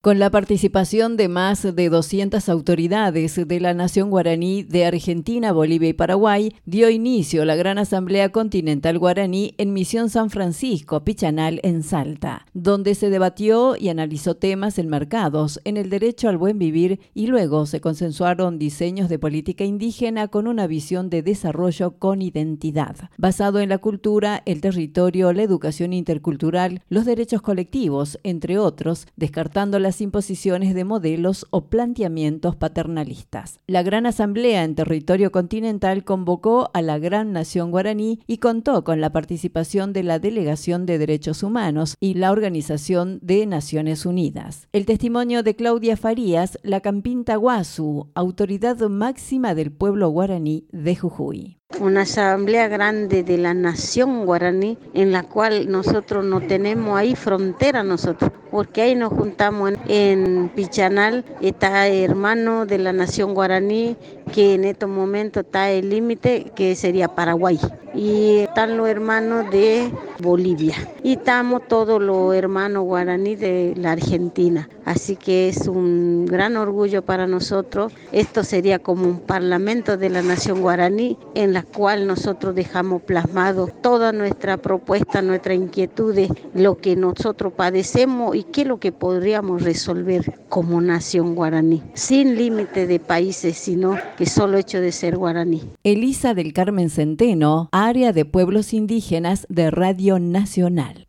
Con la participación de más de 200 autoridades de la nación guaraní de Argentina, Bolivia y Paraguay, dio inicio la Gran Asamblea Continental Guaraní en Misión San Francisco, Pichanal, en Salta, donde se debatió y analizó temas enmarcados en el derecho al buen vivir y luego se consensuaron diseños de política indígena con una visión de desarrollo con identidad, basado en la cultura, el territorio, la educación intercultural, los derechos colectivos, entre otros, descartando las imposiciones de modelos o planteamientos paternalistas. La Gran Asamblea en territorio continental convocó a la Gran Nación Guaraní y contó con la participación de la Delegación de Derechos Humanos y la Organización de Naciones Unidas. El testimonio de Claudia Farías, la Campinta Guazú, autoridad máxima del pueblo guaraní de Jujuy. Una asamblea grande de la nación guaraní en la cual nosotros no tenemos ahí frontera nosotros, porque ahí nos juntamos en Pichanal, está hermano de la nación guaraní, que en estos momentos está el límite que sería Paraguay, y están los hermanos de Bolivia, y estamos todos los hermanos guaraní de la Argentina, así que es un gran orgullo para nosotros. Esto sería como un parlamento de la nación guaraní en la cual nosotros dejamos plasmado toda nuestra propuesta, nuestras inquietudes, lo que nosotros padecemos y qué es lo que podríamos resolver como nación guaraní, sin límite de países, sino que solo hecho de ser guaraní. Elisa del Carmen Centeno, área de pueblos indígenas de Radio Nacional.